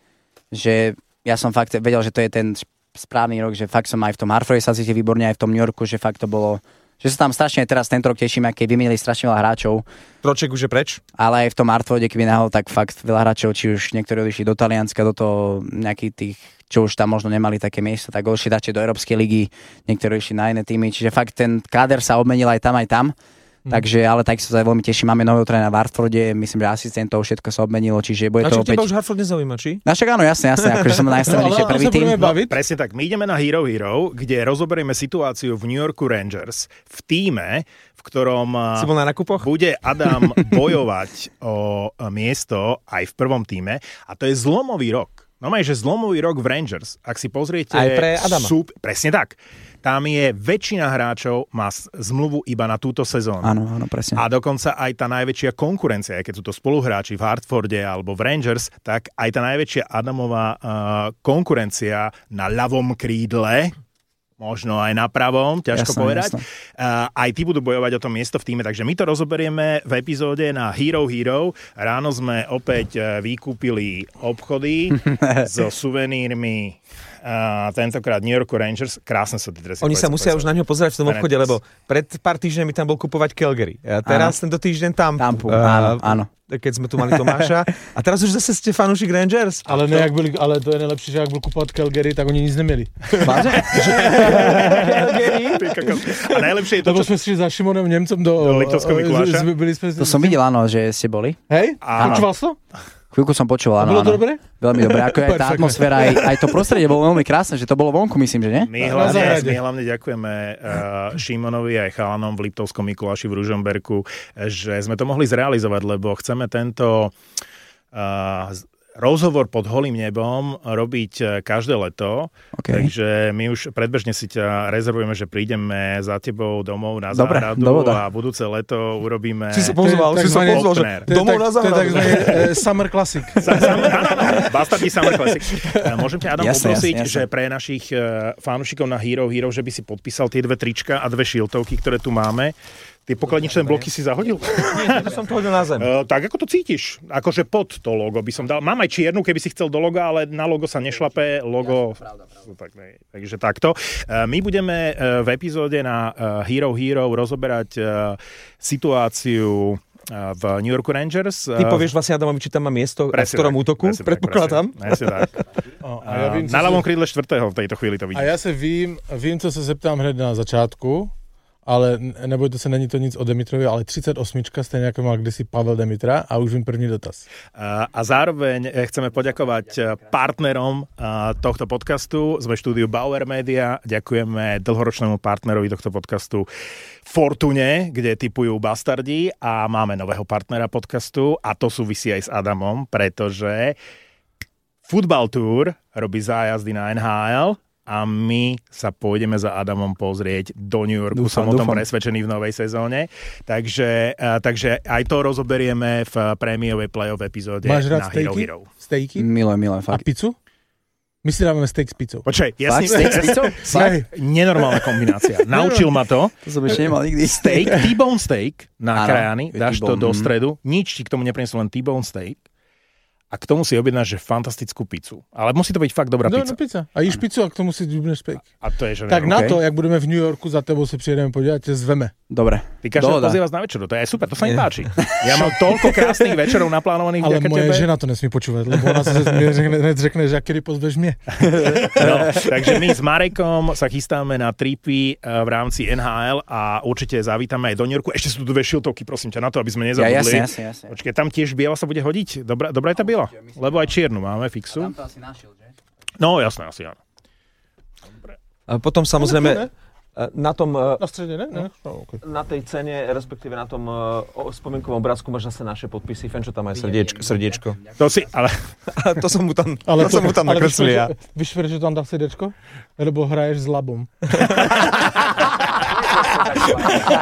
C: že ja som fakt vedel, že to je ten správny rok, že fakt som aj v tom Arthur sa cítil výborne, aj v tom New Yorku, že fakt to bolo, že sa tam strašne teraz tento rok teším, aké vymenili strašne veľa hráčov,
B: Troček už je preč.
C: ale aj v tom Arthurde, keby nahol, tak fakt veľa hráčov, či už niektorí odišli do Talianska, do toho nejakých tých, čo už tam možno nemali také miesto, tak odišli radšej do Európskej ligy, niektorí išli na iné týmy, čiže fakt ten káder sa obmenil aj tam, aj tam. Hmm. Takže, ale tak sa veľmi teším. Máme nového trénera v Hartforde, myslím, že asistentov, všetko sa obmenilo, čiže bude
B: A
C: to
B: čo teba
C: opäť...
B: už Hartford nezaujíma, či?
C: No však áno, jasne, jasne, akože som nastavený, že prvý tým.
E: No, presne tak, my ideme na Hero Hero, kde rozoberieme situáciu v New Yorku Rangers v tíme, v ktorom
B: Si bol na nakupoch?
E: bude Adam bojovať o miesto aj v prvom tíme a to je zlomový rok. No maj, že zlomový rok v Rangers, ak si pozriete...
B: Aj pre Adama.
E: Sú, presne tak. Tam je väčšina hráčov má zmluvu iba na túto sezónu.
C: Áno, áno, presne.
E: A dokonca aj tá najväčšia konkurencia, aj keď sú to spoluhráči v Hartforde alebo v Rangers, tak aj tá najväčšia Adamová uh, konkurencia na ľavom krídle, možno aj na pravom, ťažko
C: Jasné,
E: povedať.
C: jasné.
E: Uh, aj tí budú bojovať o to miesto v týme, takže my to rozoberieme v epizóde na Hero Hero. Ráno sme opäť uh, vykúpili obchody so suvenírmi. Uh, tentokrát New York Rangers, krásne sú tie dresy.
B: Oni sa musia už na ňo pozerať v tom obchode, lebo pred pár týždňami tam bol kupovať Calgary. A teraz áno. Tento týždeň tam.
C: Tampu,
B: uh,
C: áno, áno.
B: Keď sme tu mali Tomáša. A teraz už zase ste fanúšik Rangers.
A: Ale, ne, jak byli, ale to je nejlepší, že ak byl kupovat Calgary, tak oni nic neměli.
E: A najlepšie je to,
A: Lebo
E: čo...
A: jsme šli za Šimonem Němcem do...
E: Do Liptovského Mikuláša?
A: z- z- byli jsme,
C: To som videl, áno, že ste boli.
A: Hej?
E: Áno.
A: Počúval si to?
C: Chvíľku som počul, áno,
A: Bolo to
C: áno.
A: dobré?
C: Veľmi dobré, ako aj tá
A: Perfektne.
C: atmosféra, aj, aj to prostredie bolo veľmi krásne, že to bolo vonku, myslím, že nie?
E: My
A: Na
E: hlavne,
A: záhrade.
E: my hlavne ďakujeme uh, Šimonovi aj chalanom v Liptovskom Mikuláši v Ružomberku, že sme to mohli zrealizovať, lebo chceme tento uh, rozhovor pod holým nebom robiť každé leto,
C: Okay.
E: takže my už predbežne si ťa rezervujeme, že prídeme za tebou domov na
C: Dobre,
E: záhradu
C: dohoda.
E: a budúce leto urobíme...
B: Si sa pozval,
A: To je
B: si sa
A: takzvané-
B: pozval, že
E: Opener.
A: To je
B: domov
A: tak-
B: na
A: To je
B: záhradu.
A: takzvaný eh, Summer Classic.
E: Summer, áno, áno, Bastardní Summer Classic. Eh, Môžem ťa, Adam,
C: Jasné,
E: poprosiť,
C: jasné, jasné.
E: že pre našich uh, fanúšikov na Hero Hero, že by si podpísal tie dve trička a dve šiltovky, ktoré tu máme. Tie pokladničné bloky si zahodil?
B: Nie, to som to hodil na zem.
E: Uh, tak ako to cítiš? Akože pod to logo by som dal. Mám aj čiernu, keby si chcel do loga, ale na logo sa nešlape. Logo... Pravda, pravda. Tak, ne, takže takto. Uh, my budeme uh, v epizóde na uh, Hero Hero rozoberať uh, situáciu v New Yorku Rangers.
B: Ty povieš vlastne Adamovi, či tam má miesto, v ktorom tak, útoku, predpokladám.
E: Presne tak.
A: O, a ja vím,
E: na ľavom krídle štvrtého v tejto chvíli to vidíš.
A: A ja sa vím, vím, co sa zeptám hned na začátku, ale nebojte se, není to nic o Dimitrovi, ale třicet osm, stejně jako mal kdysi Pavel Demitra a už vím první dotaz.
E: A, a zároveň chceme poďakovať partnerom tohto podcastu. Sme v štúdiu Bauer Media. Ďakujeme dlhoročnému partnerovi tohto podcastu Fortune, kde tipujú bastardi a máme nového partnera podcastu a to súvisí aj s Adamom, pretože Football Tour robí zájazdy na en há el a my sa pôjdeme za Adamom pozrieť do New Yorku. Dúfam, Som o tom dúfam. presvedčený v novej sezóne. Takže, takže aj to rozoberieme v prémiovej play-off epizóde
A: Máš rád
E: na Hero
A: stejky?
E: Hero.
A: Stejky?
C: Milujem, milujem,
A: A
C: fakt.
A: pizzu? My si dávame steak s pizzou.
E: Počkaj, ja
C: Fakt?
E: si...
C: Steak s pizzou?
A: Fakt?
E: Nenormálna kombinácia. Naučil ma to.
C: To som ešte nemal nikdy.
E: Steak, T-bone steak na
C: Áno,
E: krajany, dáš to
C: T-bone,
E: do
C: mm.
E: stredu, nič ti k tomu neprinesú, len T-bone steak. A k tomu si objednáš, že fantastickú pizzu. Ale musí to byť fakt dobrá
A: No,
E: pizza.
A: no pizza. A jíš pizzu a k tomu si dúbneš steak.
E: A to je, že
A: Tak
E: ne,
A: na
C: okay.
A: to, jak budeme v New Yorku, za tebou sa přijedeme podívať, te zveme.
C: Dobre.
E: Ty každého
C: Dohoda.
E: pozývaš na večeru, to je super, to sa mi páči. Ja mám toľko krásnych večerov naplánovaných
A: Ale
E: vďaka
A: moje
E: tebe.
A: žena to nesmí počúvať, lebo ona sa mi řekne, řekne, že kedy pozveš mne.
E: No, takže my s Marekom sa chystáme na tripy v rámci en há el a určite zavítame aj do New Yorku. Ešte sú tu dve šiltovky, prosím ťa, na to, aby sme nezabudli.
C: Ja, jasne, jasne, jasne.
E: Počkej, tam tiež biela sa bude hodiť? Dobrá, dobrá je tá biela? Lebo aj čiernu máme fixu.
C: Tam to asi našiel, že?
E: No, jasné, asi áno.
B: A potom samozrejme na tom...
A: Na strede, ne? ne? No, okay.
B: Na tej cene, respektíve na tom uh, spomienkovom obrázku máš zase naše podpisy. Fenčo tam aj srdiečko. srdiečko.
E: To si, ale...
B: to som mu tam,
A: Ale
B: to, to som mu tam nakreslil ja.
A: Víš, prečo tam dá srdiečko? Lebo hraješ s labom.